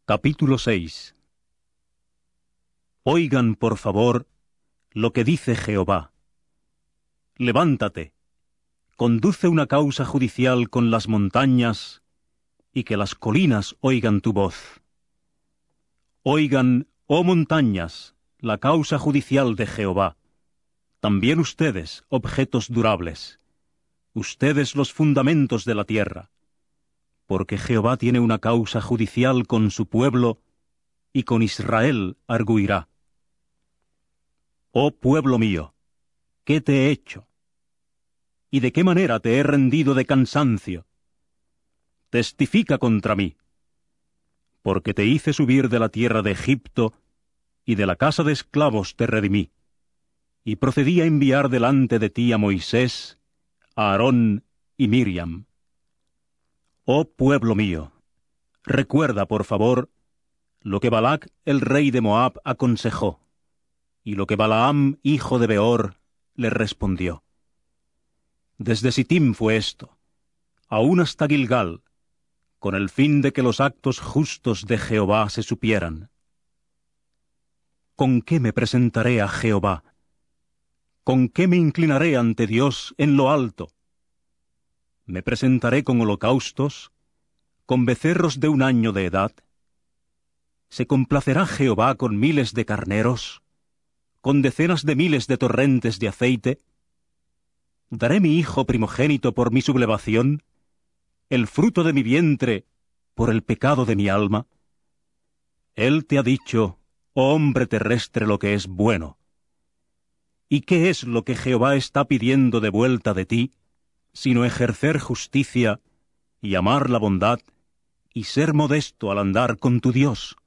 Capítulo 6. Oigan, por favor, lo que dice Jehová. Levántate, conduce una causa judicial con las montañas, y que las colinas oigan tu voz. Oigan, oh montañas, la causa judicial de Jehová. También ustedes, objetos durables, ustedes los fundamentos de la tierra. Porque Jehová tiene una causa judicial con su pueblo, y con Israel arguirá. Oh pueblo mío, ¿qué te he hecho? ¿Y de qué manera te he rendido de cansancio? Testifica contra mí. Porque te hice subir de la tierra de Egipto, y de la casa de esclavos te redimí, y procedí a enviar delante de ti a Moisés, a Aarón y Miriam. Oh pueblo mío, recuerda, por favor, lo que Balac, el rey de Moab, aconsejó, y lo que Balaam, hijo de Beor, le respondió. Desde Sittim fue esto, aún hasta Gilgal, con el fin de que los actos justos de Jehová se supieran. ¿Con qué me presentaré a Jehová? ¿Con qué me inclinaré ante Dios en lo alto? ¿Me presentaré con holocaustos, con becerros de 1 año de edad? ¿Se complacerá Jehová con miles de carneros, con decenas de miles de torrentes de aceite? ¿Daré mi hijo primogénito por mi sublevación, el fruto de mi vientre por el pecado de mi alma? Él te ha dicho, oh hombre terrestre, lo que es bueno. ¿Y qué es lo que Jehová está pidiendo de vuelta de ti, sino ejercer justicia, y amar la bondad, y ser modesto al andar con tu Dios?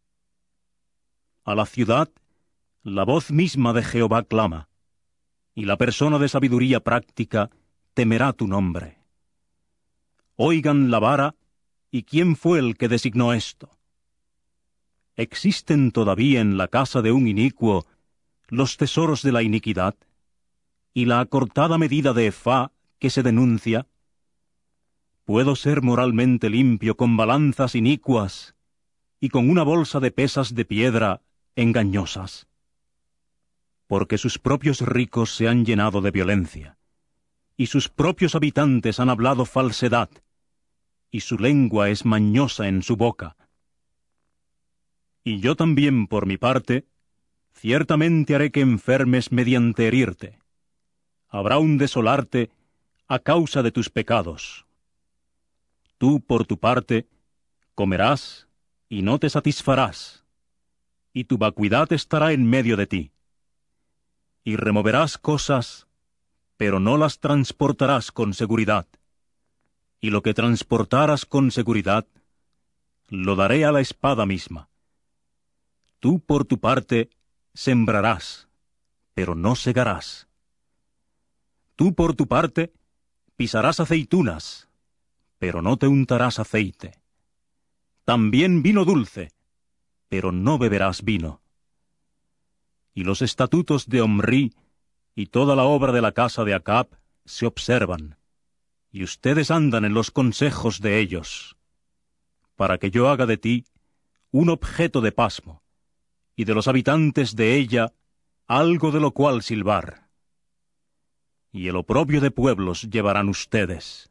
A la ciudad, la voz misma de Jehová clama, y la persona de sabiduría práctica temerá tu nombre. Oigan la vara, y quién fue el que designó esto. ¿Existen todavía en la casa de un inicuo los tesoros de la iniquidad, y la acortada medida de efá que se denuncia? ¿Puedo ser moralmente limpio con balanzas inicuas y con una bolsa de pesas de piedra engañosas? Porque sus propios ricos se han llenado de violencia, y sus propios habitantes han hablado falsedad, y su lengua es mañosa en su boca. Y yo también, por mi parte, ciertamente haré que enfermes mediante herirte. Habrá un desolarte a causa de tus pecados. Tú, por tu parte, comerás y no te satisfarás, y tu vacuidad estará en medio de ti. Y removerás cosas, pero no las transportarás con seguridad. Y lo que transportaras con seguridad, lo daré a la espada misma. Tú, por tu parte, sembrarás, pero no segarás. Tú, por tu parte, pisarás aceitunas, pero no te untarás aceite. También vino dulce, pero no beberás vino. Y los estatutos de Omrí y toda la obra de la casa de Acab se observan, y ustedes andan en los consejos de ellos, para que yo haga de ti un objeto de pasmo, y de los habitantes de ella algo de lo cual silbar. Y el oprobio de pueblos llevarán ustedes,